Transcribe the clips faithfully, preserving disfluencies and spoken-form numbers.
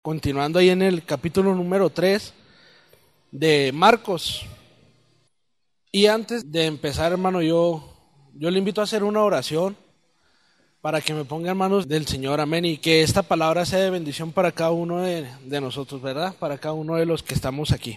continuando ahí en el capítulo número tres de Marcos. Y antes de empezar, hermano, yo, yo le invito a hacer una oración para que me ponga en manos del Señor, amén, y que esta palabra sea de bendición para cada uno de, de nosotros, ¿verdad? Para cada uno de los que estamos aquí.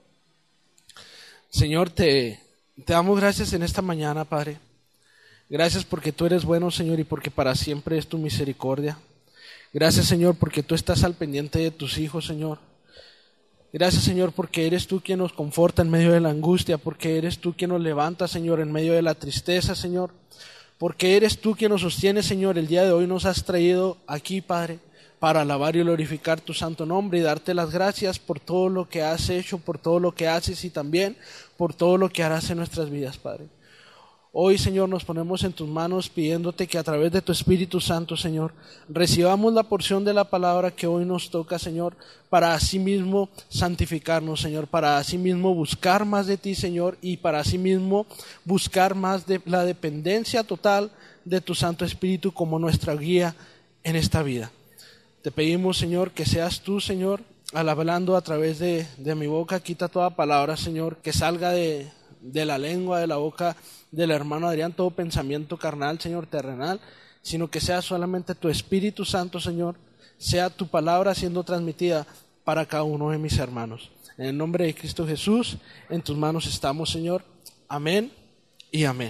Señor, te, te damos gracias en esta mañana, Padre. Gracias porque tú eres bueno, Señor, y porque para siempre es tu misericordia. Gracias, Señor, porque tú estás al pendiente de tus hijos, Señor. Gracias, Señor, porque eres tú quien nos conforta en medio de la angustia, porque eres tú quien nos levanta, Señor, en medio de la tristeza, Señor. Porque eres tú quien nos sostiene, Señor. El día de hoy nos has traído aquí, Padre, para alabar y glorificar tu santo nombre y darte las gracias por todo lo que has hecho, por todo lo que haces y también por todo lo que harás en nuestras vidas, Padre. Hoy, Señor, nos ponemos en tus manos pidiéndote que a través de tu Espíritu Santo, Señor, recibamos la porción de la palabra que hoy nos toca, Señor, para asimismo santificarnos, Señor, para asimismo buscar más de ti, Señor, y para asimismo buscar más de la dependencia total de tu Santo Espíritu como nuestra guía en esta vida. Te pedimos, Señor, que seas tú, Señor, al hablando a través de, de mi boca. Quita toda palabra, Señor, que salga de, de la lengua, de la boca del hermano Adrián, todo pensamiento carnal, Señor, terrenal, sino que sea solamente tu Espíritu Santo, Señor, sea tu palabra siendo transmitida para cada uno de mis hermanos. En el nombre de Cristo Jesús, en tus manos estamos, Señor. Amén y amén.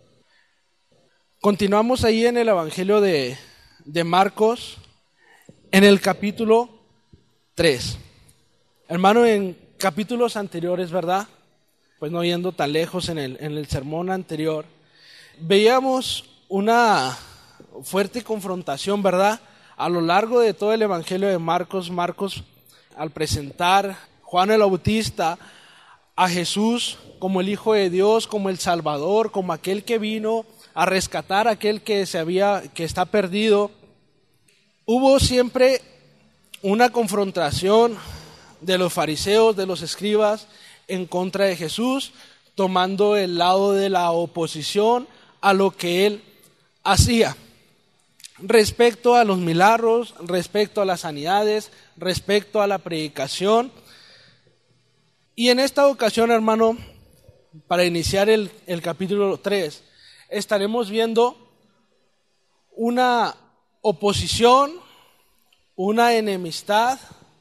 Continuamos ahí en el Evangelio de, de Marcos, en el capítulo tres. Hermano, en capítulos anteriores, ¿verdad? Pues no yendo tan lejos, en el, en el sermón anterior, veíamos una fuerte confrontación, ¿verdad? A lo largo de todo el Evangelio de Marcos, Marcos al presentar Juan el Bautista a Jesús como el Hijo de Dios, como el Salvador, como aquel que vino a rescatar a aquel que se había, que está perdido, hubo siempre una confrontación de los fariseos, de los escribas, en contra de Jesús, tomando el lado de la oposición a lo que él hacía, respecto a los milagros, respecto a las sanidades, respecto a la predicación. Y en esta ocasión, hermano, para iniciar el, el capítulo tres, estaremos viendo una oposición, una enemistad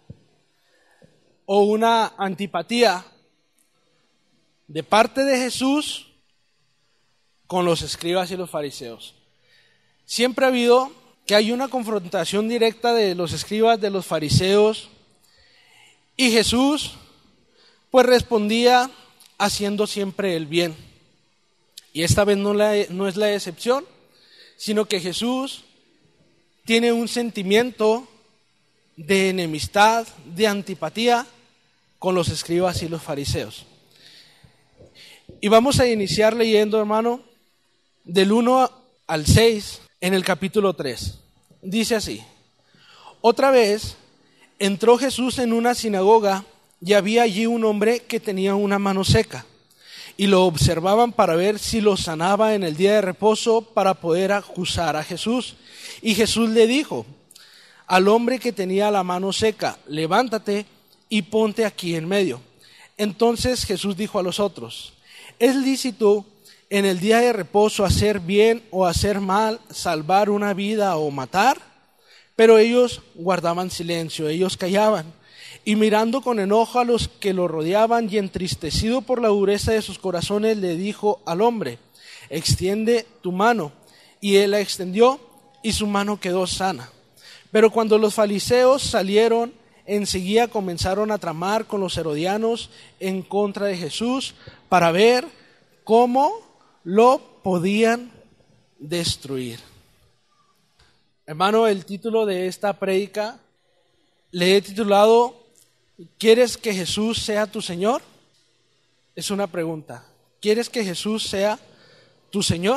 o una antipatía de parte de Jesús con los escribas y los fariseos. Siempre ha habido que hay una confrontación directa de los escribas, de los fariseos, y Jesús pues respondía haciendo siempre el bien. Y esta vez no, la, no es la excepción, sino que Jesús tiene un sentimiento de enemistad, de antipatía con los escribas y los fariseos. Y vamos a iniciar leyendo, hermano, del uno al seis en el capítulo tres. Dice así: Otra vez entró Jesús en una sinagoga y había allí un hombre que tenía una mano seca. Y lo observaban para ver si lo sanaba en el día de reposo para poder acusar a Jesús. Y Jesús le dijo al hombre que tenía la mano seca: levántate y ponte aquí en medio. Entonces Jesús dijo a los otros: ¿es lícito en el día de reposo hacer bien o hacer mal, salvar una vida o matar? Pero ellos guardaban silencio, ellos callaban. Y mirando con enojo a los que lo rodeaban y entristecido por la dureza de sus corazones, le dijo al hombre: extiende tu mano. Y él la extendió y su mano quedó sana. Pero cuando los fariseos salieron, enseguida comenzaron a tramar con los herodianos en contra de Jesús para ver cómo lo podían destruir. Hermano, el título de esta prédica le he titulado ¿Quieres que Jesús sea tu Señor? Es una pregunta. ¿Quieres que Jesús sea tu Señor?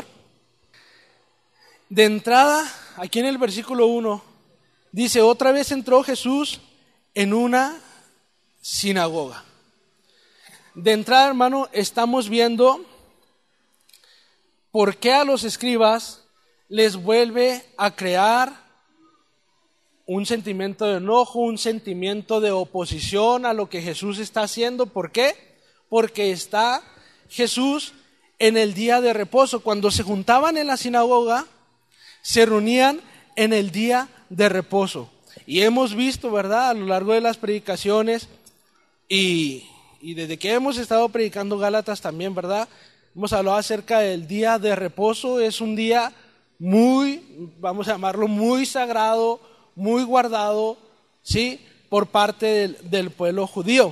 De entrada, aquí en el versículo uno, dice: otra vez entró Jesús en una sinagoga. De entrada, hermano, estamos viendo por qué a los escribas les vuelve a crear un sentimiento de enojo, un sentimiento de oposición a lo que Jesús está haciendo. ¿Por qué? Porque está Jesús en el día de reposo. Cuando se juntaban en la sinagoga, se reunían en el día de reposo. Y hemos visto, ¿verdad?, a lo largo de las predicaciones y, y desde que hemos estado predicando Gálatas también, ¿verdad?, hemos hablado acerca del día de reposo. Es un día muy, vamos a llamarlo, muy sagrado, muy guardado, ¿sí?, por parte del, del pueblo judío.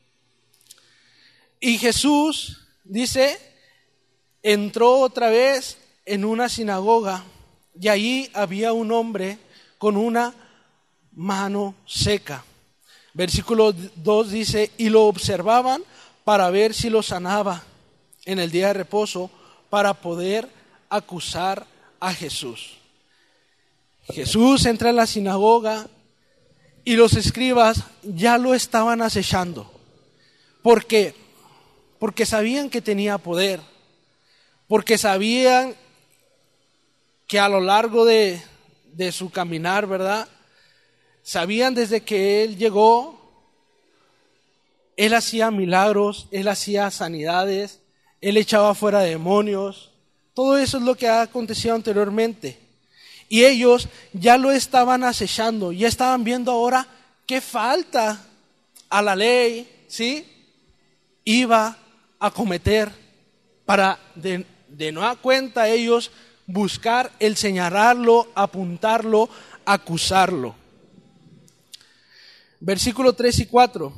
Y Jesús, dice, entró otra vez en una sinagoga y allí había un hombre con una mano seca. Versículo dos dice, y lo observaban para ver si lo sanaba en el día de reposo, para poder acusar a Jesús. Jesús entra en la sinagoga y los escribas ya lo estaban acechando. ¿Por qué? Porque sabían que tenía poder, porque sabían que a lo largo de, de su caminar, ¿verdad?, sabían desde que Él llegó, Él hacía milagros, Él hacía sanidades, Él echaba fuera demonios. Todo eso es lo que ha acontecido anteriormente. Y ellos ya lo estaban acechando, ya estaban viendo ahora qué falta a la ley, ¿sí?, iba a cometer para de, de nueva cuenta ellos buscar el señalarlo, apuntarlo, acusarlo. Versículo tres y cuatro.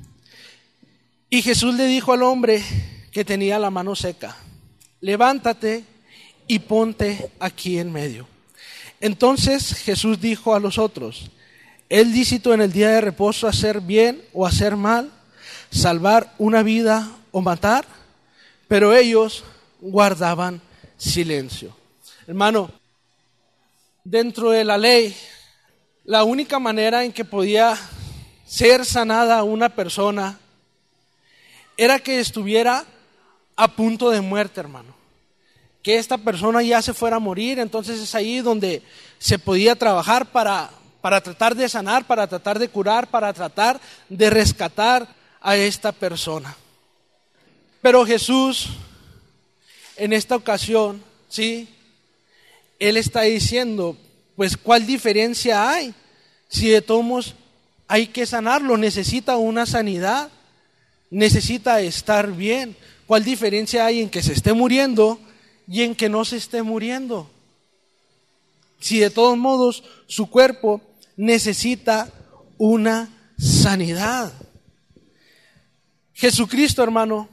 Y Jesús le dijo al hombre que tenía la mano seca, levántate y ponte aquí en medio. Entonces Jesús dijo a los otros, ¿es lícito en el día de reposo hacer bien o hacer mal, salvar una vida o matar? Pero ellos guardaban silencio. Hermano, dentro de la ley, la única manera en que podía ser sanada una persona era que estuviera a punto de muerte, hermano. Que esta persona ya se fuera a morir. Entonces es ahí donde se podía trabajar para, para tratar de sanar, para tratar de curar, para tratar de rescatar a esta persona. Pero Jesús, en esta ocasión, ¿sí?, Él está diciendo, pues, ¿cuál diferencia hay? Si de todos modos hay que sanarlo, necesita una sanidad, necesita estar bien. ¿Cuál diferencia hay en que se esté muriendo y en que no se esté muriendo? Si de todos modos su cuerpo necesita una sanidad. Jesucristo, hermano,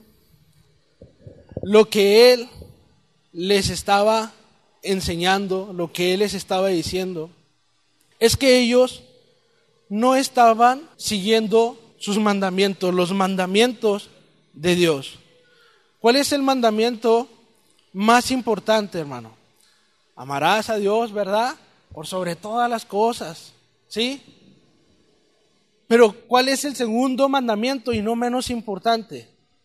lo que Él les estaba enseñando, lo que Él les estaba diciendo, es que ellos no estaban siguiendo sus mandamientos, los mandamientos de Dios. ¿Cuál es el mandamiento más importante, hermano? Amarás a Dios, ¿verdad?, por sobre todas las cosas, ¿sí? Pero ¿cuál es el segundo mandamiento y no menos importante?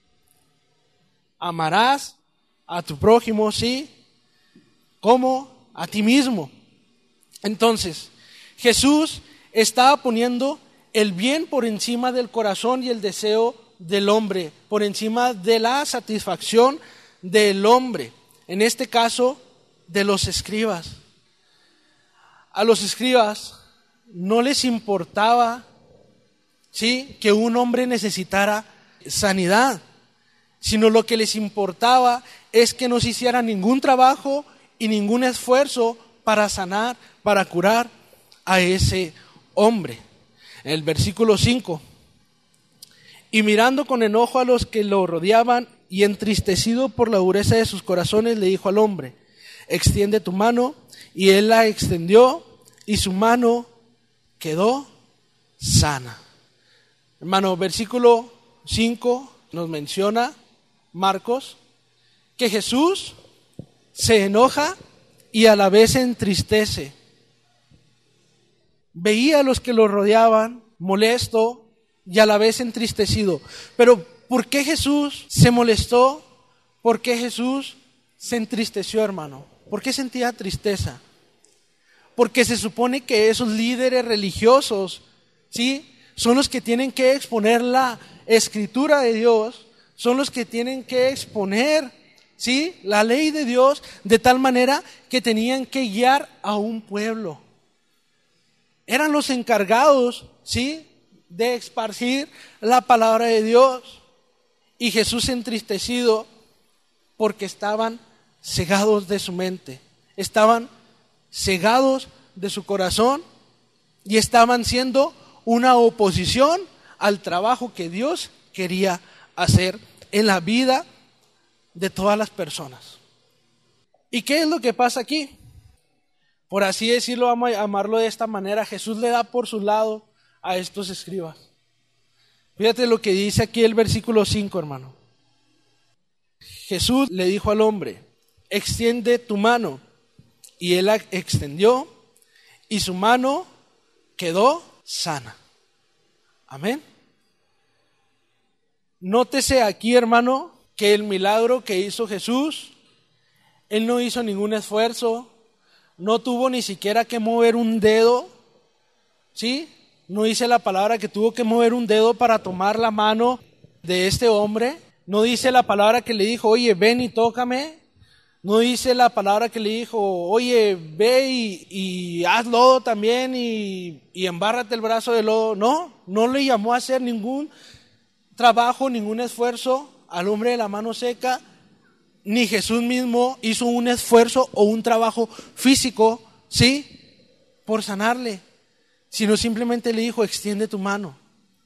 Amarás a tu prójimo, ¿sí?, como a ti mismo. Entonces, Jesús estaba poniendo el bien por encima del corazón y el deseo del hombre, por encima de la satisfacción del hombre, en este caso de los escribas. A los escribas no les importaba, ¿sí?, que un hombre necesitara sanidad, sino lo que les importaba es que no se hiciera ningún trabajo y ningún esfuerzo para sanar, para curar a ese hombre. En el versículo cinco, y mirando con enojo a los que lo rodeaban y entristecido por la dureza de sus corazones, le dijo al hombre, extiende tu mano, y él la extendió y su mano quedó sana. Hermano, versículo cinco nos menciona Marcos que Jesús se enoja y a la vez se entristece. Veía a los que lo rodeaban molesto y a la vez entristecido. Pero ¿por qué Jesús se molestó? ¿Por qué Jesús se entristeció, hermano? ¿Por qué sentía tristeza? porque se supone que esos líderes religiosos, ¿sí?, son los que tienen que exponer la escritura de Dios, son los que tienen que exponer, ¿sí?, la ley de Dios, de tal manera que tenían que guiar a un pueblo. Eran los encargados, ¿sí?, de esparcir la palabra de Dios. Y Jesús entristecido porque estaban cegados de su mente, estaban cegados de su corazón y estaban siendo una oposición al trabajo que Dios quería hacer en la vida de todas las personas. ¿Y qué es lo que pasa aquí? Por así decirlo, vamos a llamarlo de esta manera, Jesús le da por su lado a estos escribas. Fíjate lo que dice aquí el versículo cinco, hermano. Jesús le dijo al hombre, extiende tu mano. Y él la extendió y su mano quedó sana. Amén. Nótese aquí, hermano, que el milagro que hizo Jesús, él no hizo ningún esfuerzo, no tuvo ni siquiera que mover un dedo, ¿sí? No dice la palabra que tuvo que mover un dedo para tomar la mano de este hombre. No dice la palabra que le dijo, oye, ven y tócame. No dice la palabra que le dijo, oye, ve y, y haz lodo también y, y embárrate el brazo de lodo. No, no le llamó a hacer ningún trabajo, ningún esfuerzo al hombre de la mano seca. Ni Jesús mismo hizo un esfuerzo o un trabajo físico, ¿sí?, por sanarle, sino simplemente le dijo, extiende tu mano.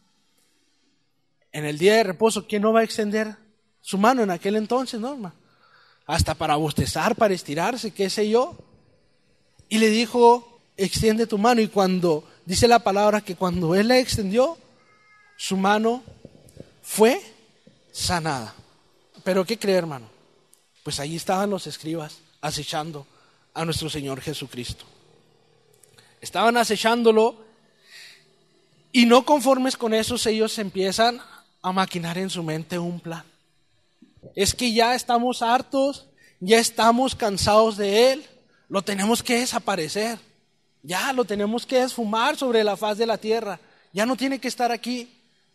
En el día de reposo, ¿quién no va a extender su mano en aquel entonces, no, hermano? Hasta para bostezar, para estirarse, qué sé yo. Y le dijo, extiende tu mano. Y cuando, dice la palabra que cuando él la extendió, su mano fue sanada. ¿Pero qué cree, hermano? Pues ahí estaban los escribas acechando a nuestro Señor Jesucristo. Estaban acechándolo y no conformes con eso, ellos empiezan a maquinar en su mente un plan. Es que ya estamos hartos, ya estamos cansados de él, lo tenemos que desaparecer, ya lo tenemos que esfumar sobre la faz de la tierra, ya no tiene que estar aquí.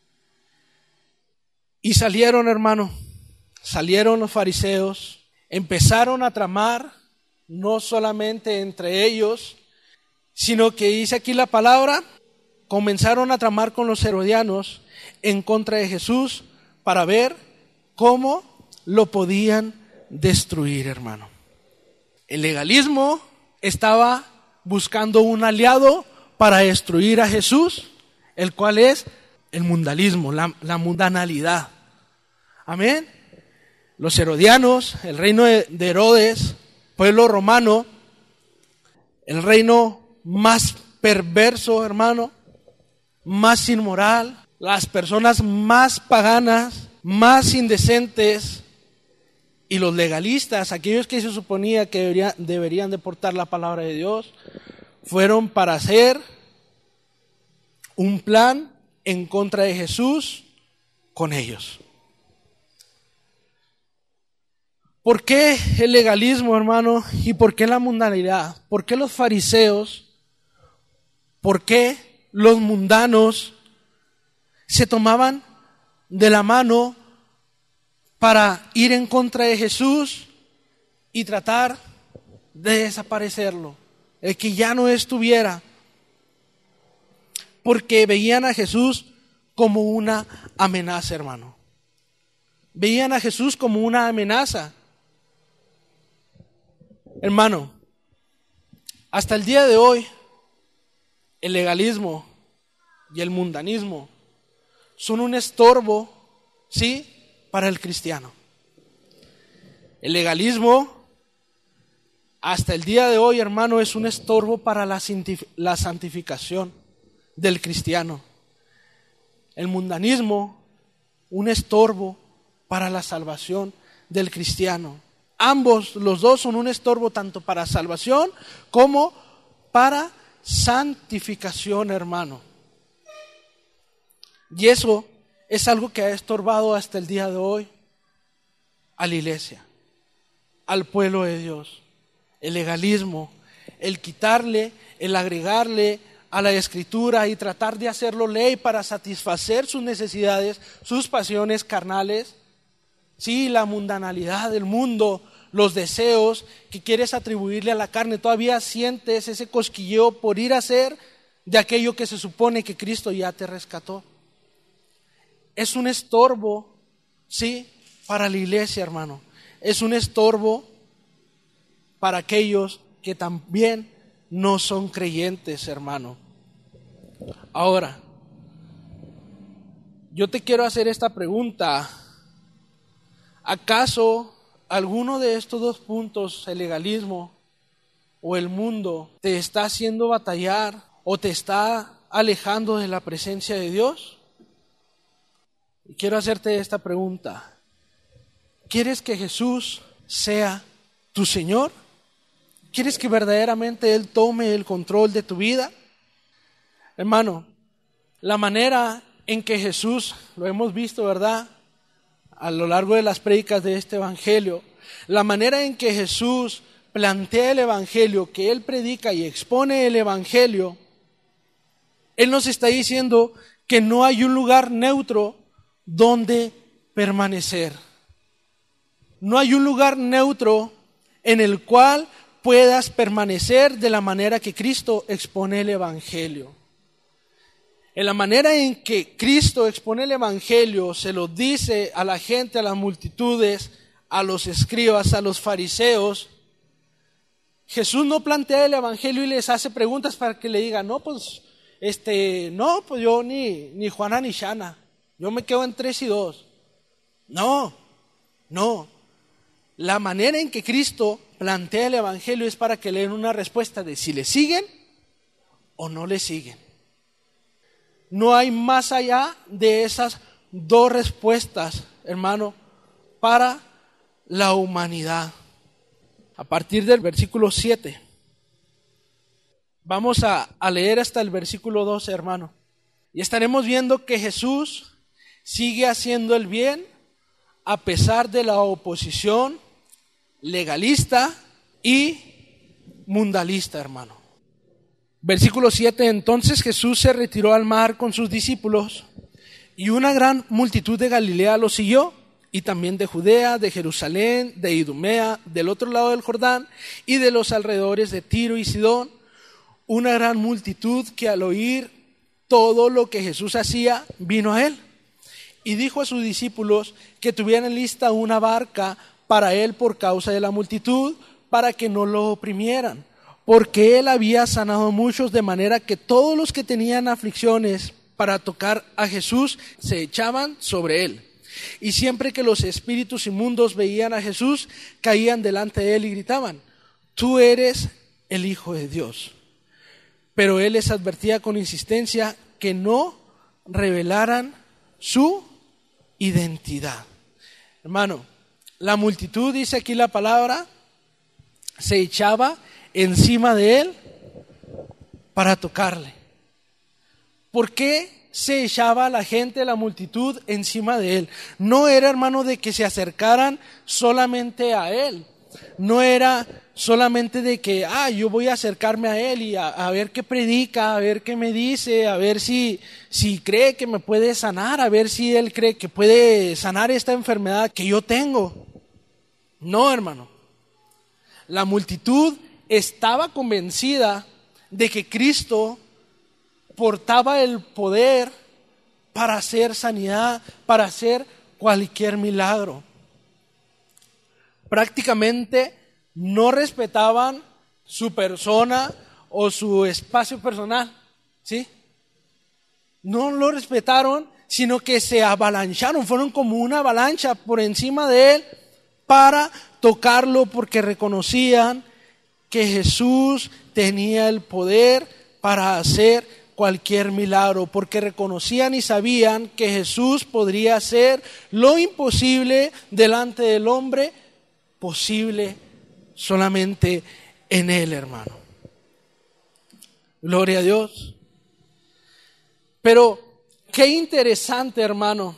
Y salieron, hermano, salieron los fariseos, empezaron a tramar, no solamente entre ellos, sino que dice aquí la palabra, comenzaron a tramar con los herodianos en contra de Jesús para ver cómo lo podían destruir, hermano. El legalismo estaba buscando un aliado para destruir a Jesús, el cual es el mundanismo, la, la mundanalidad. Amén. Los herodianos, el reino de, de Herodes, pueblo romano, el reino más perverso, hermano, más inmoral, las personas más paganas, más indecentes, y los legalistas, aquellos que se suponía que deberían, deberían de portar la palabra de Dios, fueron para hacer un plan en contra de Jesús con ellos. ¿Por qué el legalismo, hermano? ¿Y por qué la mundanalidad? ¿Por qué los fariseos? ¿Por qué los mundanos se tomaban de la mano para ir en contra de Jesús y tratar de desaparecerlo, de que ya no estuviera? Porque veían a Jesús como una amenaza, hermano. Veían a Jesús como una amenaza. Hermano, hasta el día de hoy, el legalismo y el mundanismo son un estorbo, ¿sí?, para el cristiano. El legalismo, hasta el día de hoy, hermano, es un estorbo para la santificación del cristiano. El mundanismo, un estorbo para la salvación del cristiano. Ambos, los dos, son un estorbo tanto para salvación como para santificación, hermano. Y eso es algo que ha estorbado hasta el día de hoy a la iglesia, al pueblo de Dios. El legalismo, el quitarle, el agregarle a la Escritura y tratar de hacerlo ley para satisfacer sus necesidades, sus pasiones carnales. Sí, la mundanalidad del mundo, los deseos que quieres atribuirle a la carne, todavía sientes ese cosquilleo por ir a hacer de aquello que se supone que Cristo ya te rescató. Es un estorbo, sí, para la iglesia, hermano. Es un estorbo para aquellos que también no son creyentes, hermano. Ahora, yo te quiero hacer esta pregunta. ¿Acaso alguno de estos dos puntos, el legalismo o el mundo, te está haciendo batallar o te está alejando de la presencia de Dios? Y quiero hacerte esta pregunta. ¿Quieres que Jesús sea tu Señor? ¿Quieres que verdaderamente Él tome el control de tu vida? Hermano, la manera en que Jesús, lo hemos visto, ¿verdad?, a lo largo de las prédicas de este evangelio, la manera en que Jesús plantea el evangelio, que Él predica y expone el evangelio, Él nos está diciendo que no hay un lugar neutro donde permanecer. No hay un lugar neutro en el cual puedas permanecer de la manera que Cristo expone el evangelio. En la manera en que Cristo expone el evangelio, se lo dice a la gente, a las multitudes, a los escribas, a los fariseos. Jesús no plantea el evangelio y les hace preguntas para que le digan, no, pues, este, no, pues yo ni, ni Juana ni Shana, yo me quedo en tres y dos. No, no. La manera en que Cristo plantea el evangelio es para que le den una respuesta de si le siguen o no le siguen. No hay más allá de esas dos respuestas, hermano, para la humanidad. A partir del versículo siete, vamos a, a leer hasta el versículo doce, hermano. Y estaremos viendo que Jesús sigue haciendo el bien a pesar de la oposición legalista y mundalista, hermano. Versículo siete, entonces Jesús se retiró al mar con sus discípulos y una gran multitud de Galilea lo siguió, y también de Judea, de Jerusalén, de Idumea, del otro lado del Jordán y de los alrededores de Tiro y Sidón, una gran multitud que al oír todo lo que Jesús hacía, vino a él y dijo a sus discípulos que tuvieran lista una barca para él por causa de la multitud, para que no lo oprimieran, porque él había sanado a muchos, de manera que todos los que tenían aflicciones para tocar a Jesús se echaban sobre él. Y siempre que los espíritus inmundos veían a Jesús, caían delante de él y gritaban, tú eres el Hijo de Dios. Pero él les advertía con insistencia que no revelaran su identidad. Hermano, la multitud, dice aquí la palabra, se echaba encima de él para tocarle. ¿Por qué se echaba la gente, la multitud, encima de él? No era, hermano, de que se acercaran solamente a él. No era solamente de que, ah, yo voy a acercarme a él y a, a ver qué predica, a ver qué me dice, a ver si, si cree que me puede sanar, a ver si él cree que puede sanar esta enfermedad que yo tengo. No, hermano. La multitud estaba convencida de que Cristo portaba el poder para hacer sanidad, para hacer cualquier milagro. Prácticamente no respetaban su persona o su espacio personal, ¿sí? No lo respetaron, sino que se avalancharon, fueron como una avalancha por encima de él para tocarlo, porque reconocían que Jesús tenía el poder para hacer cualquier milagro, porque reconocían y sabían que Jesús podría hacer lo imposible delante del hombre, posible solamente en él, hermano. Gloria a Dios. Pero qué interesante, hermano.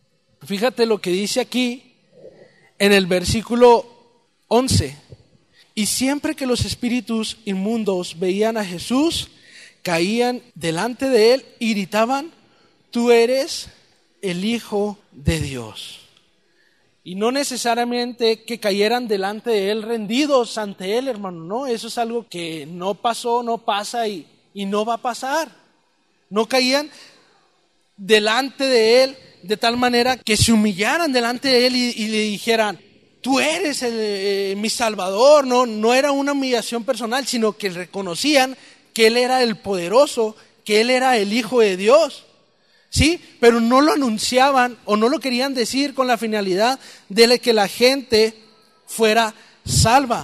Fíjate lo que dice aquí en el versículo once. Y siempre que los espíritus inmundos veían a Jesús, caían delante de él y gritaban: tú eres el Hijo de Dios. Y no necesariamente que cayeran delante de él rendidos ante él, hermano. No, eso es algo que no pasó, no pasa y, y no va a pasar. No caían delante de él de tal manera que se humillaran delante de él y, y le dijeran: tú eres el, eh, mi Salvador. No, no era una humillación personal, sino que reconocían que él era el poderoso, que él era el Hijo de Dios. Sí, pero no lo anunciaban o no lo querían decir con la finalidad de que la gente fuera salva,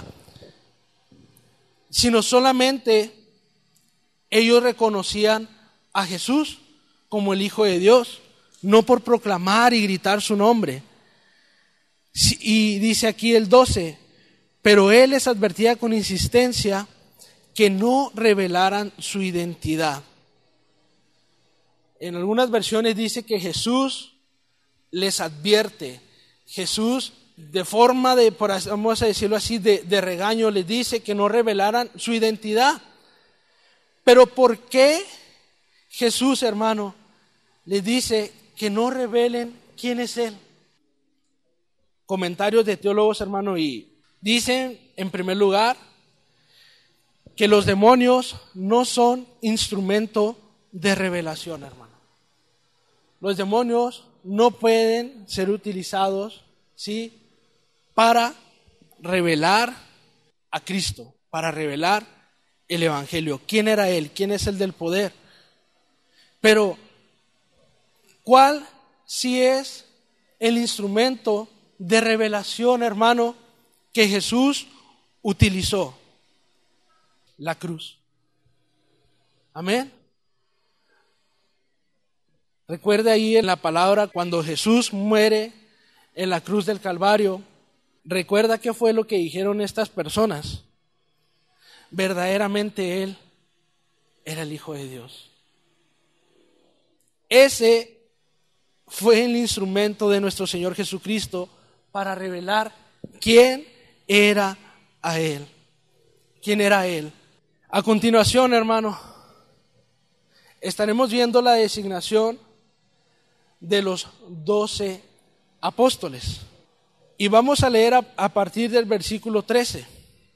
sino solamente ellos reconocían a Jesús como el Hijo de Dios, no por proclamar y gritar su nombre. Y dice aquí el doce: pero él les advertía con insistencia que no revelaran su identidad. En algunas versiones dice que Jesús les advierte. Jesús, de forma de, vamos a decirlo así, de, de regaño, les dice que no revelaran su identidad. Pero ¿por qué Jesús, hermano, les dice que no revelen quién es Él? Comentarios de teólogos, hermano, y dicen, en primer lugar, que los demonios no son instrumento de revelación, hermano. Los demonios no pueden ser utilizados, ¿sí?, para revelar a Cristo, para revelar el Evangelio. ¿Quién era Él? ¿Quién es el del poder? Pero, ¿cuál sí es el instrumento de revelación, hermano, que Jesús utilizó? La cruz. Amén. Recuerde ahí en la palabra cuando Jesús muere en la cruz del Calvario. Recuerda qué fue lo que dijeron estas personas. Verdaderamente Él era el Hijo de Dios. Ese fue el instrumento de nuestro Señor Jesucristo para revelar quién era a Él. ¿Quién era Él? A continuación, hermano, estaremos viendo la designación de los doce apóstoles. Y vamos a leer a, a partir del versículo trece.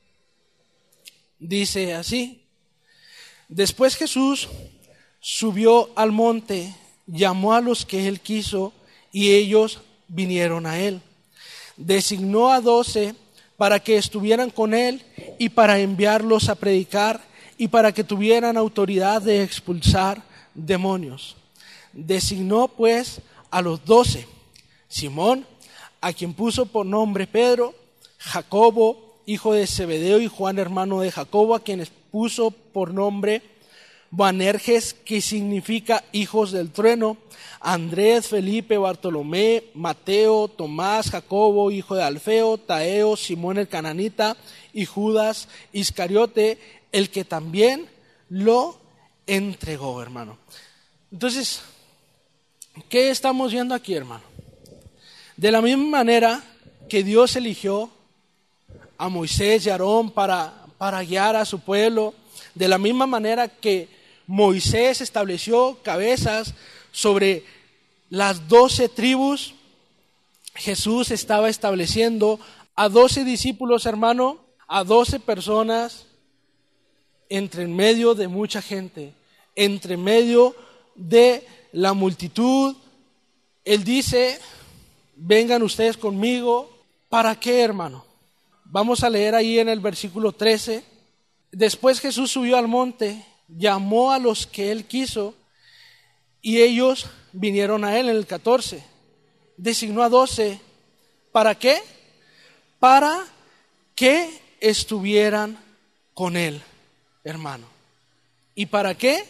Dice así: después Jesús subió al monte, llamó a los que él quiso y ellos vinieron a él. Designó a doce para que estuvieran con él y para enviarlos a predicar y para que tuvieran autoridad de expulsar demonios. Designó pues a los doce: Simón, a quien puso por nombre Pedro; Jacobo, hijo de Zebedeo, y Juan, hermano de Jacobo, a quienes puso por nombre Boanerges, que significa hijos del trueno; Andrés, Felipe, Bartolomé, Mateo, Tomás, Jacobo, hijo de Alfeo, Taeo, Simón el cananita, y Judas Iscariote, el que también lo entregó, hermano. Entonces, ¿qué estamos viendo aquí, hermano? De la misma manera que Dios eligió a Moisés y a Aarón para, para guiar a su pueblo, de la misma manera que Moisés estableció cabezas sobre las doce tribus, Jesús estaba estableciendo a doce discípulos, hermano, a doce personas entre en medio de mucha gente, entre medio de la multitud. Él dice: vengan ustedes conmigo. ¿Para qué, hermano? Vamos a leer ahí en el versículo trece. Después Jesús subió al monte, llamó a los que él quiso y ellos vinieron a él. En el catorce designó a doce. ¿Para qué? Para que estuvieran con él, hermano. ¿Y para qué?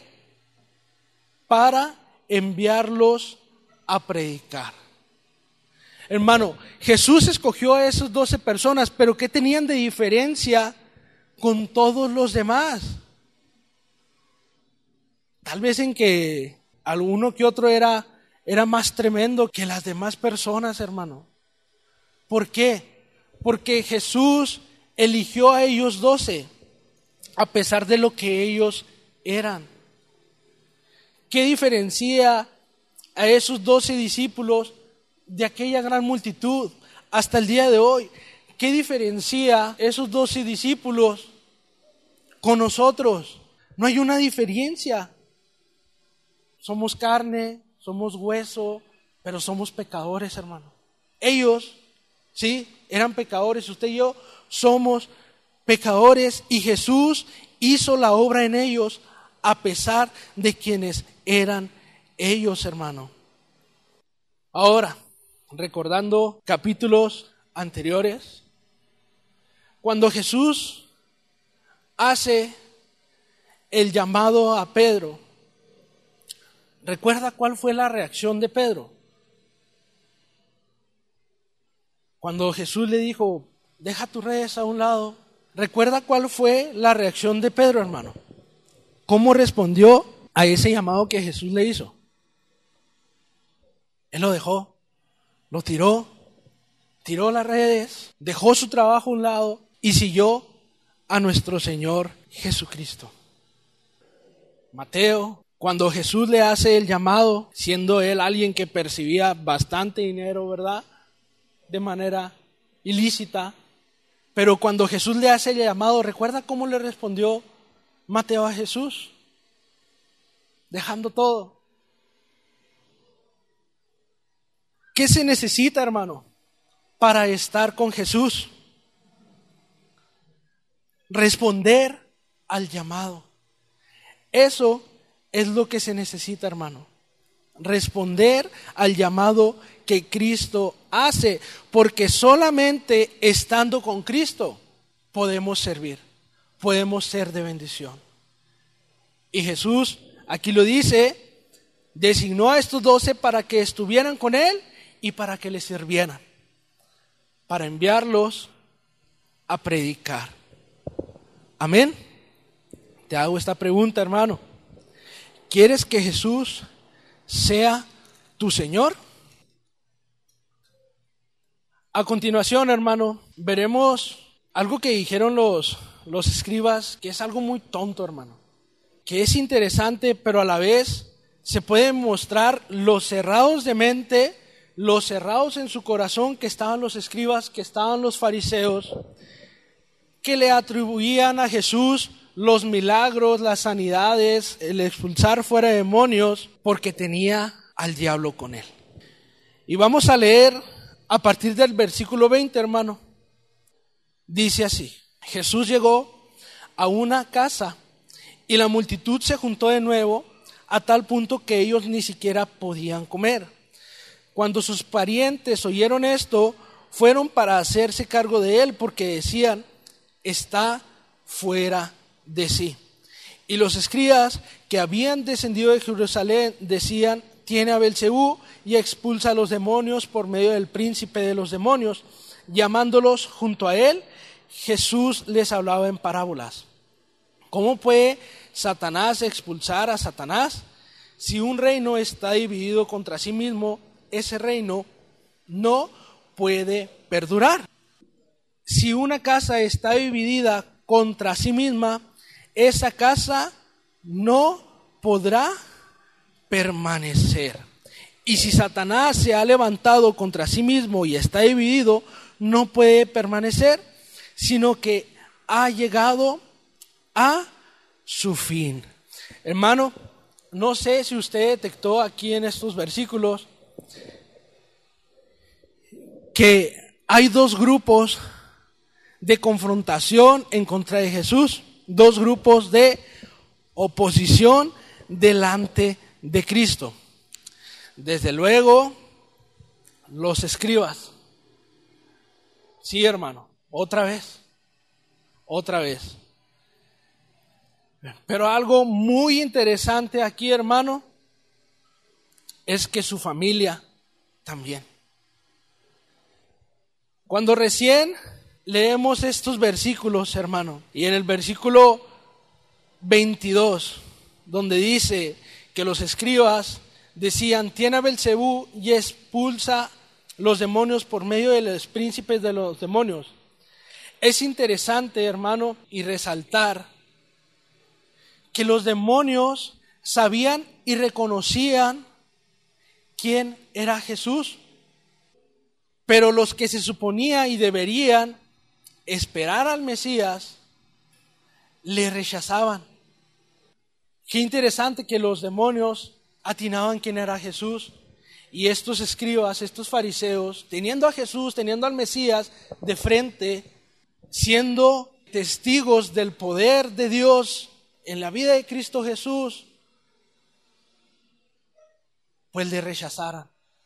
Para enviarlos a predicar. Hermano, Jesús escogió a esas doce personas, pero ¿qué tenían de diferencia con todos los demás? Tal vez en que alguno que otro era, era más tremendo que las demás personas, hermano. ¿Por qué? Porque Jesús eligió a ellos doce, a pesar de lo que ellos eran. ¿Qué diferencia a esos doce discípulos de aquella gran multitud hasta el día de hoy? ¿Qué diferencia esos doce discípulos con nosotros? No hay una diferencia. Somos carne, somos hueso, pero somos pecadores, hermano. Ellos, sí, eran pecadores. Usted y yo somos pecadores y Jesús hizo la obra en ellos a pesar de quienes eran ellos, hermano. Ahora, recordando capítulos anteriores, cuando Jesús hace el llamado a Pedro, ¿recuerda cuál fue la reacción de Pedro? Cuando Jesús le dijo, deja tus redes a un lado, ¿recuerda cuál fue la reacción de Pedro, hermano? ¿Cómo respondió a ese llamado que Jesús le hizo? Él lo dejó, lo tiró, tiró las redes, dejó su trabajo a un lado y siguió a nuestro Señor Jesucristo. Mateo, cuando Jesús le hace el llamado, siendo él alguien que percibía bastante dinero, ¿verdad?, de manera ilícita, pero cuando Jesús le hace el llamado, ¿recuerda cómo le respondió Mateo a Jesús? Dejando todo. ¿Qué se necesita, hermano, para estar con Jesús? Responder al llamado. Eso es lo que se necesita, hermano. Responder al llamado que Cristo hace, porque solamente estando con Cristo podemos servir, podemos ser de bendición. Y Jesús, aquí lo dice, designó a estos doce para que estuvieran con Él y para que le sirvieran, para enviarlos a predicar. Amén. Te hago esta pregunta, hermano. ¿Quieres que Jesús sea tu Señor? A continuación, hermano, veremos algo que dijeron los, los escribas, que es algo muy tonto, hermano, que es interesante, pero a la vez se puede mostrar los cerrados de mente, los cerrados en su corazón que estaban los escribas, que estaban los fariseos, que le atribuían a Jesús los milagros, las sanidades, el expulsar fuera demonios, porque tenía al diablo con él. Y vamos a leer a partir del versículo veinte, hermano. Dice así: Jesús llegó a una casa y la multitud se juntó de nuevo a tal punto que ellos ni siquiera podían comer. Cuando sus parientes oyeron esto, fueron para hacerse cargo de él, porque decían, está fuera de sí. Y los escribas que habían descendido de Jerusalén decían, tiene a Belcebú y expulsa a los demonios por medio del príncipe de los demonios. Llamándolos junto a él, Jesús les hablaba en parábolas. ¿Cómo puede Satanás expulsar a Satanás? Si un reino está dividido contra sí mismo, ese reino no puede perdurar. Si una casa está dividida contra sí misma, esa casa no podrá permanecer. Y si Satanás se ha levantado contra sí mismo y está dividido, no puede permanecer, sino que ha llegado a su fin. Hermano, no sé si usted detectó aquí en estos versículos que hay dos grupos de confrontación en contra de Jesús, dos grupos de oposición delante de Cristo. Desde luego, los escribas. Sí, hermano, otra vez, otra vez. Pero algo muy interesante aquí, hermano, es que su familia también. Cuando recién leemos estos versículos, hermano, y en el versículo veintidós, donde dice que los escribas decían, tiene a Belcebú y expulsa los demonios por medio de los príncipes de los demonios. Es interesante, hermano, y resaltar que los demonios sabían y reconocían quién era Jesús, pero los que se suponía y deberían esperar al Mesías le rechazaban. Qué interesante que los demonios atinaban quién era Jesús, y estos escribas, estos fariseos, teniendo a Jesús, teniendo al Mesías de frente, siendo testigos del poder de Dios en la vida de Cristo Jesús, pues le rechazaran.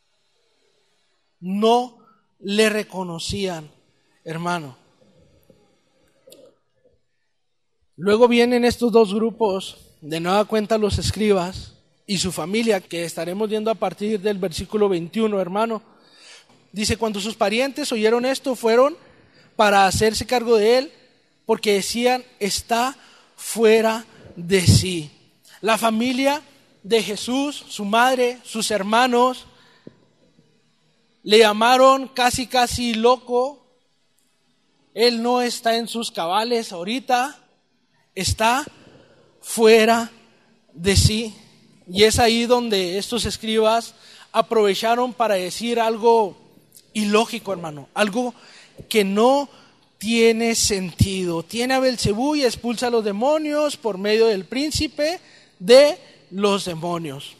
No le reconocían, hermano. Luego vienen estos dos grupos, de nueva cuenta los escribas y su familia, que estaremos viendo a partir del versículo veintiuno, hermano. Dice, cuando sus parientes oyeron esto, fueron para hacerse cargo de él, porque decían, está fuera de sí. La familia de Jesús, su madre, sus hermanos, le llamaron casi casi loco. Él no está en sus cabales ahorita, está fuera de sí. Y es ahí donde estos escribas aprovecharon para decir algo ilógico, hermano, algo que no tiene sentido. Tiene a Belcebú y expulsa a los demonios por medio del príncipe de los demonios.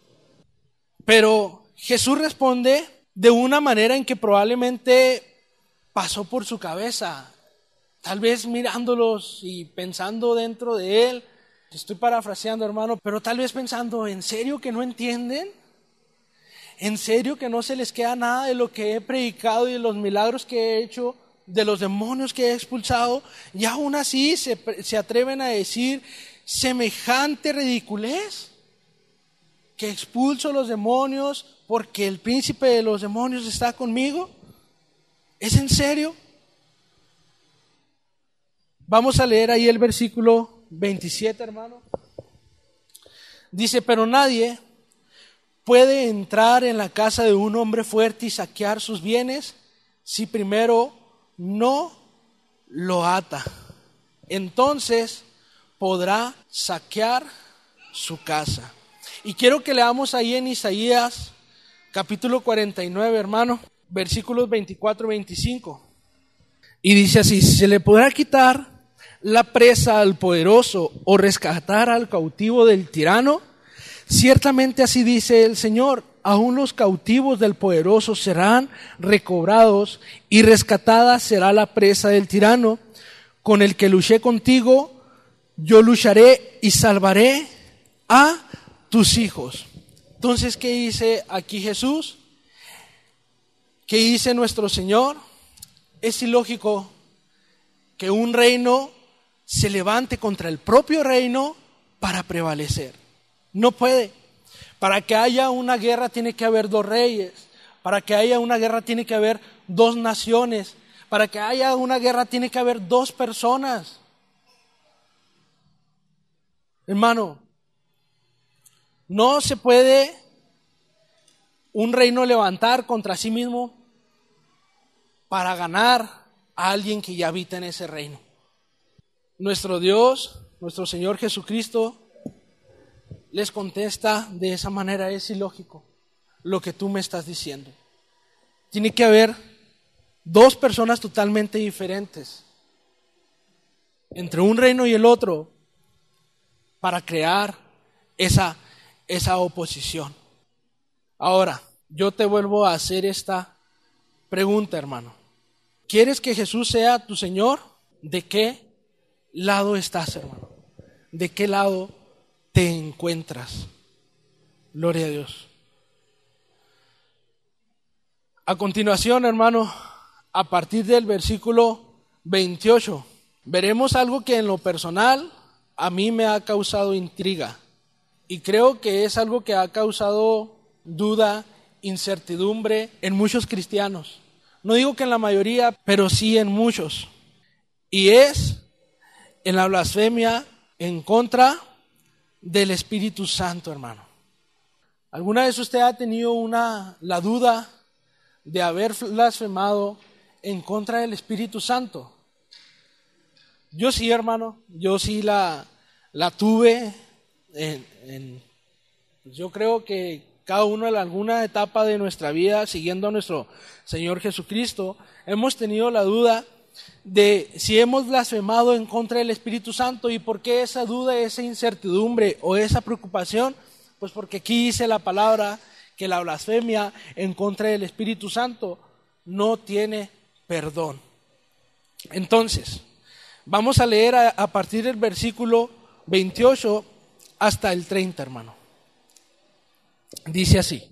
Pero Jesús responde de una manera en que probablemente pasó por su cabeza, tal vez mirándolos y pensando dentro de él. Estoy parafraseando, hermano, pero tal vez pensando, ¿en serio que no entienden? ¿En serio que no se les queda nada de lo que he predicado y de los milagros que he hecho, de los demonios que he expulsado? Y aún así se, se atreven a decir semejante ridiculez, que expulso los demonios porque el príncipe de los demonios está conmigo. ¿Es en serio? Vamos a leer ahí el versículo veintisiete, hermano. Dice, pero nadie puede entrar en la casa de un hombre fuerte y saquear sus bienes si primero no lo ata. Entonces podrá saquear su casa. Y quiero que leamos ahí en Isaías capítulo cuarenta y nueve, hermano, versículos veinticuatro y veinticinco. Y dice así, ¿se le podrá quitar la presa al poderoso o rescatar al cautivo del tirano? Ciertamente así dice el Señor, aún los cautivos del poderoso serán recobrados y rescatada será la presa del tirano. Con el que luché contigo, yo lucharé y salvaré a tus hijos. Entonces, ¿qué dice aquí Jesús? ¿Qué dice nuestro Señor? Es ilógico que un reino se levante contra el propio reino para prevalecer. No puede. Para que haya una guerra tiene que haber dos reyes. Para que haya una guerra tiene que haber dos naciones. Para que haya una guerra tiene que haber dos personas. Hermano, no se puede un reino levantar contra sí mismo para ganar a alguien que ya habita en ese reino. Nuestro Dios, nuestro Señor Jesucristo, les contesta de esa manera, es ilógico lo que tú me estás diciendo. Tiene que haber dos personas totalmente diferentes entre un reino y el otro para crear esa, esa oposición. Ahora, yo te vuelvo a hacer esta pregunta, hermano. ¿Quieres que Jesús sea tu Señor? ¿De qué lado estás, hermano? ¿De qué lado te encuentras? Gloria a Dios. A continuación, hermano, a partir del versículo veintiocho, veremos algo que en lo personal a mí me ha causado intriga y creo que es algo que ha causado duda, incertidumbre en muchos cristianos. No digo que en la mayoría, pero sí en muchos. Y es en la blasfemia en contra del Espíritu Santo, hermano. ¿Alguna vez usted ha tenido una, la duda de haber blasfemado en contra del Espíritu Santo? Yo sí, hermano, yo sí la, la tuve. En, en, yo creo que cada uno en alguna etapa de nuestra vida, siguiendo a nuestro Señor Jesucristo, hemos tenido la duda de si hemos blasfemado en contra del Espíritu Santo. ¿Y por qué esa duda, esa incertidumbre o esa preocupación? Pues porque aquí dice la palabra que la blasfemia en contra del Espíritu Santo no tiene perdón. Entonces, vamos a leer a, a partir del versículo veintiocho hasta el treinta, hermano. Dice así: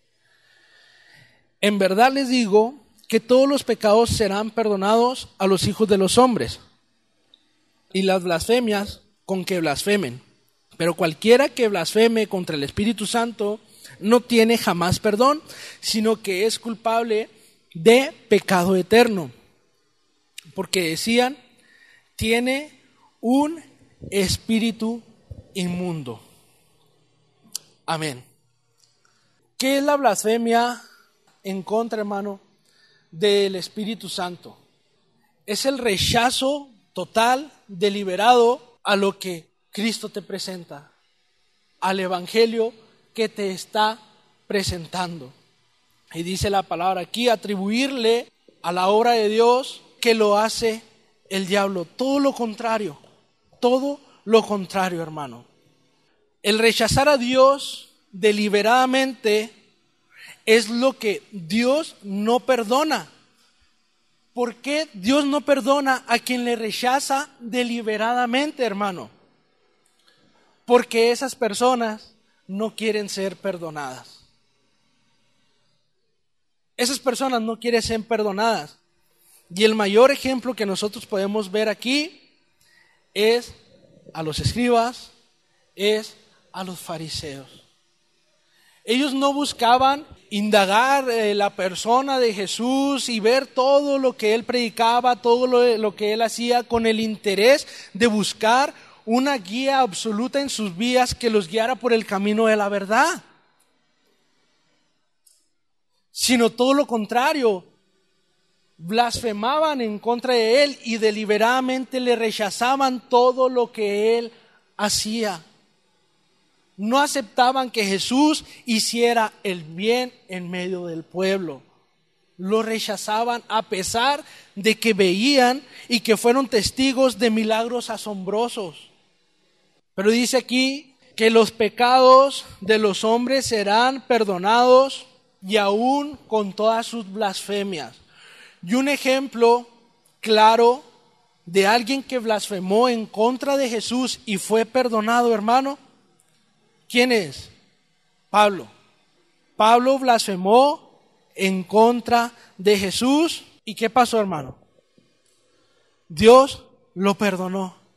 en verdad les digo que todos los pecados serán perdonados a los hijos de los hombres, y las blasfemias con que blasfemen. Pero cualquiera que blasfeme contra el Espíritu Santo no tiene jamás perdón, sino que es culpable de pecado eterno. Porque decían, tiene un espíritu inmundo. Amén. ¿Qué es la blasfemia en contra, hermano, del Espíritu Santo? Es el rechazo total, deliberado a lo que Cristo te presenta, al Evangelio que te está presentando. Y dice la palabra aquí, atribuirle a la obra de Dios que lo hace el diablo. Todo lo contrario, todo lo contrario, hermano. El rechazar a Dios deliberadamente es lo que Dios no perdona. ¿Por qué Dios no perdona a quien le rechaza deliberadamente, hermano? Porque esas personas no quieren ser perdonadas. Esas personas no quieren ser perdonadas. Y el mayor ejemplo que nosotros podemos ver aquí es a los escribas, es a los fariseos. Ellos no buscaban indagar eh, la persona de Jesús y ver todo lo que él predicaba, todo lo, lo que él hacía, con el interés de buscar una guía absoluta en sus vidas que los guiara por el camino de la verdad. Sino todo lo contrario, blasfemaban en contra de él y deliberadamente le rechazaban todo lo que él hacía. No aceptaban que Jesús hiciera el bien en medio del pueblo. Lo rechazaban a pesar de que veían y que fueron testigos de milagros asombrosos. Pero dice aquí que los pecados de los hombres serán perdonados y aún con todas sus blasfemias. Y un ejemplo claro de alguien que blasfemó en contra de Jesús y fue perdonado, hermano, ¿quién es? Pablo. Pablo blasfemó en contra de Jesús. ¿Y qué pasó, hermano? Dios lo perdonó.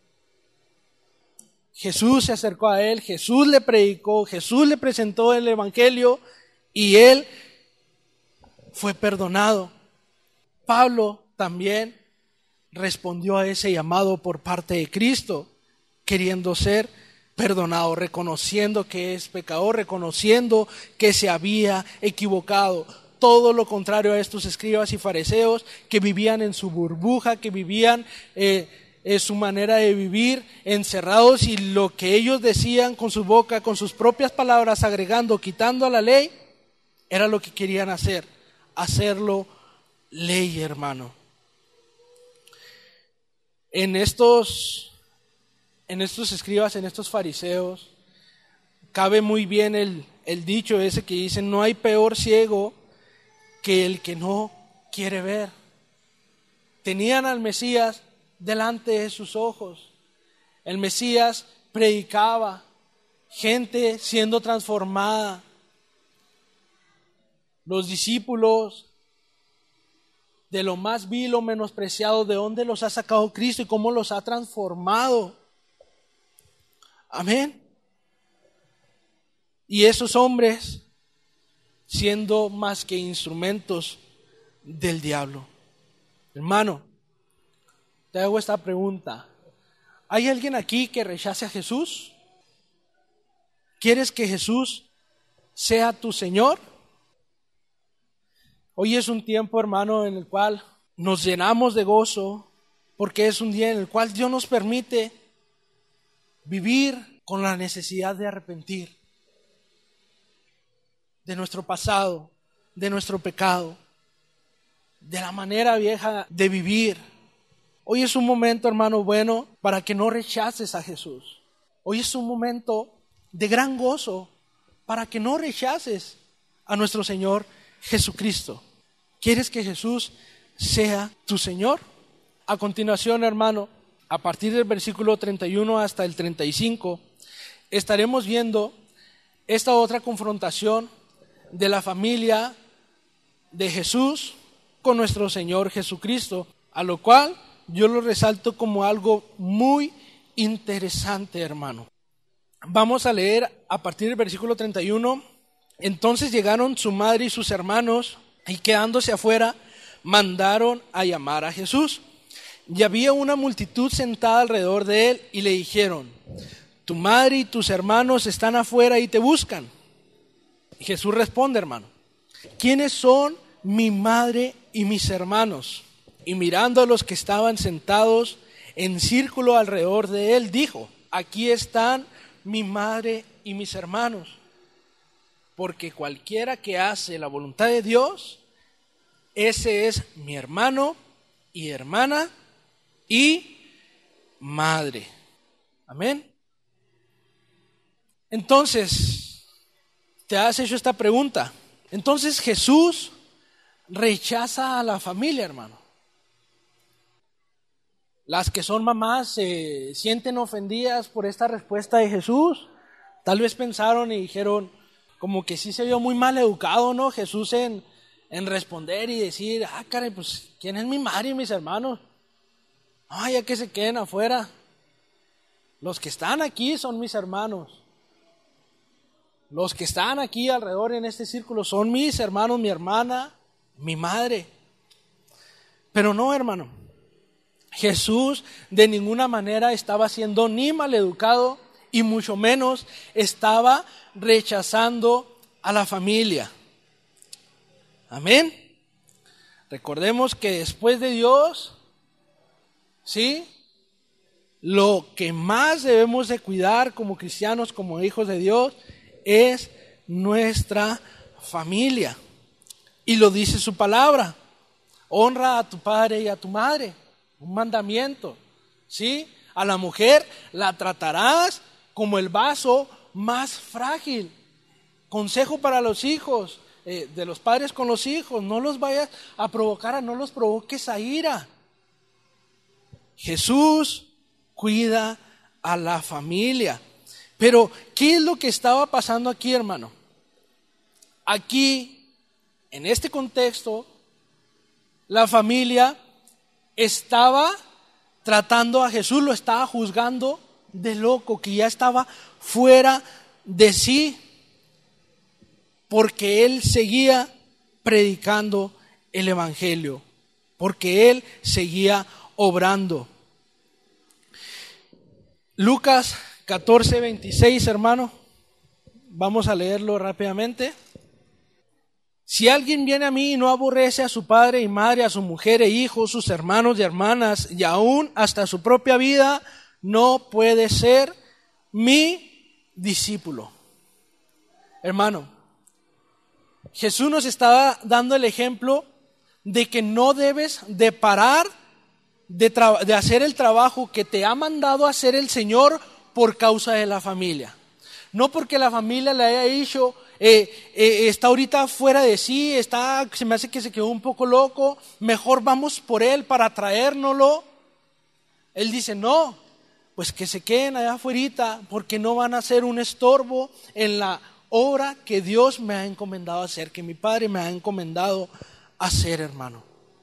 Jesús se acercó a él, Jesús le predicó, Jesús le presentó el Evangelio y él fue perdonado. Pablo también respondió a ese llamado por parte de Cristo, queriendo ser perdonado, reconociendo que es pecador, reconociendo que se había equivocado. Todo lo contrario a estos escribas y fariseos que vivían en su burbuja, que vivían eh, en su manera de vivir encerrados, y lo que ellos decían con su boca, con sus propias palabras, agregando, quitando a la ley, era lo que querían hacer, hacerlo ley, hermano. En estos, en estos escribas, en estos fariseos, cabe muy bien el, el dicho ese que dice, no hay peor ciego que el que no quiere ver. Tenían al Mesías delante de sus ojos. El Mesías predicaba, gente siendo transformada. Los discípulos, de lo más vil o menospreciado, de dónde los ha sacado Cristo y cómo los ha transformado. Amén. Y esos hombres siendo más que instrumentos del diablo. Hermano, te hago esta pregunta. ¿Hay alguien aquí que rechace a Jesús? ¿Quieres que Jesús sea tu Señor? Hoy es un tiempo, hermano, en el cual nos llenamos de gozo, porque es un día en el cual Dios nos permite vivir con la necesidad de arrepentir de nuestro pasado, de nuestro pecado, de la manera vieja de vivir. Hoy es un momento, hermano, bueno para que no rechaces a Jesús. Hoy es un momento de gran gozo para que no rechaces a nuestro Señor Jesucristo. ¿Quieres que Jesús sea tu Señor? A continuación, hermano, a partir del versículo treinta y uno hasta el treinta y cinco, estaremos viendo esta otra confrontación de la familia de Jesús con nuestro Señor Jesucristo, a lo cual yo lo resalto como algo muy interesante, hermano. Vamos a leer a partir del versículo treinta y uno. Entonces llegaron su madre y sus hermanos, y quedándose afuera, mandaron a llamar a Jesús. Y había una multitud sentada alrededor de él, y le dijeron: tu madre y tus hermanos están afuera y te buscan. Y Jesús responde, hermano: ¿quiénes son mi madre y mis hermanos? Y mirando a los que estaban sentados en círculo alrededor de él, dijo: aquí están mi madre y mis hermanos. Porque cualquiera que hace la voluntad de Dios, ese es mi hermano y hermana y madre. Amén. Entonces, te has hecho esta pregunta. Entonces Jesús rechaza a la familia, hermano. Las que son mamás se sienten ofendidas por esta respuesta de Jesús. Tal vez pensaron y dijeron, como que sí se vio muy mal educado, ¿no? Jesús en, en responder y decir: ah, caray, pues, ¿quién es mi madre y mis hermanos? Ah, ya que se queden afuera. Los que están aquí son mis hermanos. Los que están aquí alrededor en este círculo son mis hermanos, mi hermana, mi madre. Pero no, hermano. Jesús de ninguna manera estaba siendo ni maleducado y mucho menos estaba rechazando a la familia. Amén. Recordemos que después de Dios, ¿sí?, lo que más debemos de cuidar como cristianos, como hijos de Dios, es nuestra familia. Y lo dice su palabra: honra a tu padre y a tu madre. Un mandamiento, ¿sí? A la mujer la tratarás como el vaso más frágil. Consejo para los hijos, eh, de los padres con los hijos: no los vayas a provocar, no los provoques a ira. Jesús cuida a la familia. Pero, ¿qué es lo que estaba pasando aquí, hermano? Aquí, en este contexto, la familia estaba tratando a Jesús, lo estaba juzgando de loco, que ya estaba fuera de sí, porque él seguía predicando el evangelio, porque él seguía obrando. Lucas catorce veintiséis, hermano, vamos a leerlo rápidamente. Si alguien viene a mí y no aborrece a su padre y madre, a su mujer e hijos, sus hermanos y hermanas, y aún hasta su propia vida, no puede ser mi discípulo. Hermano, Jesús nos estaba dando el ejemplo de que no debes de parar de, tra- de hacer el trabajo que te ha mandado a hacer el Señor por causa de la familia. No porque la familia le haya dicho, eh, eh, está ahorita fuera de sí, está, se me hace que se quedó un poco loco, mejor vamos por él para traérnoslo. Él dice, no, pues que se queden allá afuera, porque no van a ser un estorbo en la obra que Dios me ha encomendado hacer, que mi Padre me ha encomendado hacer, hermano.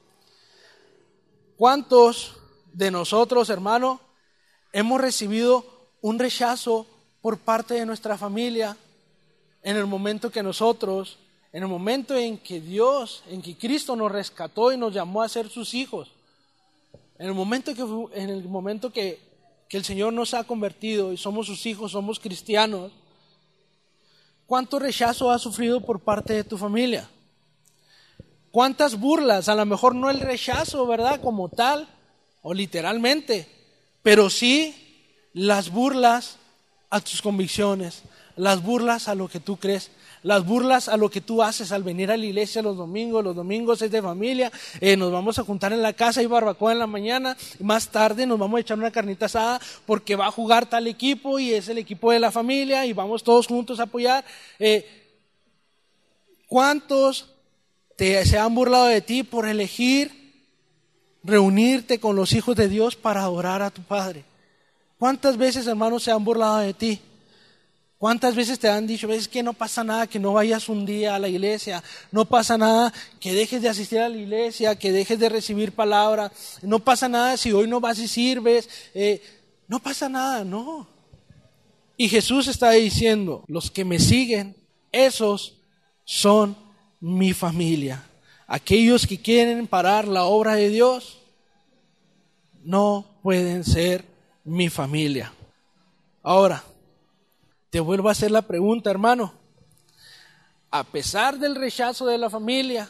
¿Cuántos de nosotros, hermano, hemos recibido un rechazo por parte de nuestra familia en el momento que nosotros, en el momento en que Dios, en que Cristo nos rescató y nos llamó a ser sus hijos, en el momento que, en el momento que, que el Señor nos ha convertido y somos sus hijos, somos cristianos? ¿Cuánto rechazo has sufrido por parte de tu familia? ¿Cuántas burlas? A lo mejor no el rechazo, ¿verdad?, como tal, o literalmente, pero sí las burlas a tus convicciones, las burlas a lo que tú crees, las burlas a lo que tú haces al venir a la iglesia los domingos. Los domingos es de familia, eh, nos vamos a juntar en la casa, hay barbacoa en la mañana, y más tarde nos vamos a echar una carnita asada porque va a jugar tal equipo y es el equipo de la familia y vamos todos juntos a apoyar. Eh, ¿Cuántos te, se han burlado de ti por elegir reunirte con los hijos de Dios para adorar a tu Padre? ¿Cuántas veces, hermanos, se han burlado de ti? ¿Cuántas veces te han dicho, ves que no pasa nada que no vayas un día a la iglesia? No pasa nada que dejes de asistir a la iglesia, que dejes de recibir palabra. No pasa nada si hoy no vas y sirves. Eh, no pasa nada, no. Y Jesús está diciendo, los que me siguen, esos son mi familia. Aquellos que quieren parar la obra de Dios, no pueden ser mi familia. Ahora, te vuelvo a hacer la pregunta, hermano. A pesar del rechazo de la familia,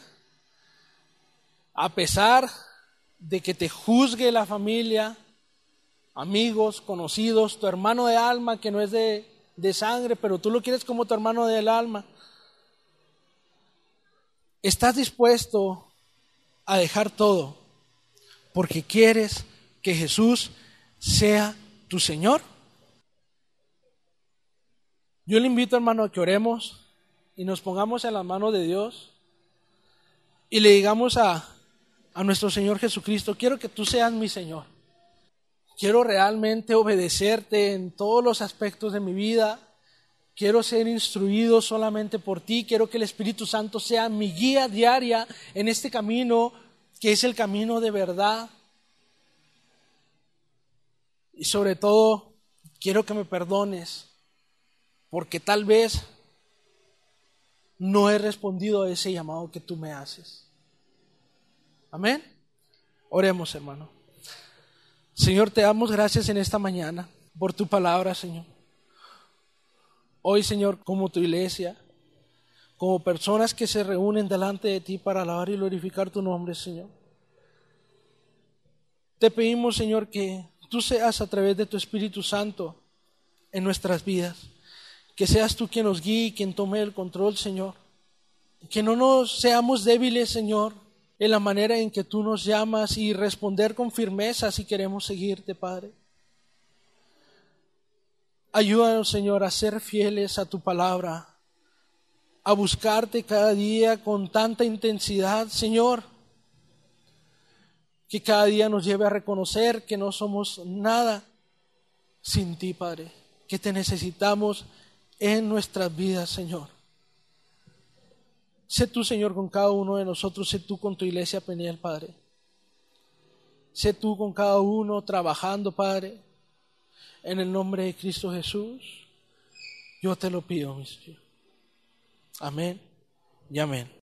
a pesar de que te juzgue la familia, amigos, conocidos, tu hermano de alma que no es de, de sangre, pero tú lo quieres como tu hermano del alma, ¿estás dispuesto a dejar todo porque quieres que Jesús sea tu Señor? Yo le invito, hermano, a que oremos y nos pongamos en las manos de Dios y le digamos a, a nuestro Señor Jesucristo, quiero que tú seas mi Señor. Quiero realmente obedecerte en todos los aspectos de mi vida. Quiero ser instruido solamente por ti. Quiero que el Espíritu Santo sea mi guía diaria en este camino que es el camino de verdad. Y sobre todo, quiero que me perdones porque tal vez no he respondido a ese llamado que tú me haces. Amén. Oremos, hermano. Señor, te damos gracias en esta mañana por tu palabra, Señor. Hoy, Señor, como tu iglesia, como personas que se reúnen delante de ti para alabar y glorificar tu nombre, Señor. Te pedimos, Señor, que tú seas a través de tu Espíritu Santo en nuestras vidas. Que seas tú quien nos guíe y quien tome el control, Señor. Que no nos seamos débiles, Señor, en la manera en que tú nos llamas y responder con firmeza si queremos seguirte, Padre. Ayúdanos, Señor, a ser fieles a tu palabra, a buscarte cada día con tanta intensidad, Señor, que cada día nos lleve a reconocer que no somos nada sin ti, Padre, que te necesitamos en nuestras vidas, Señor. Sé tú, Señor, con cada uno de nosotros, sé tú con tu iglesia Peniel, Padre. Sé tú con cada uno trabajando, Padre, en el nombre de Cristo Jesús. Yo te lo pido, mi Señor. Amén y amén.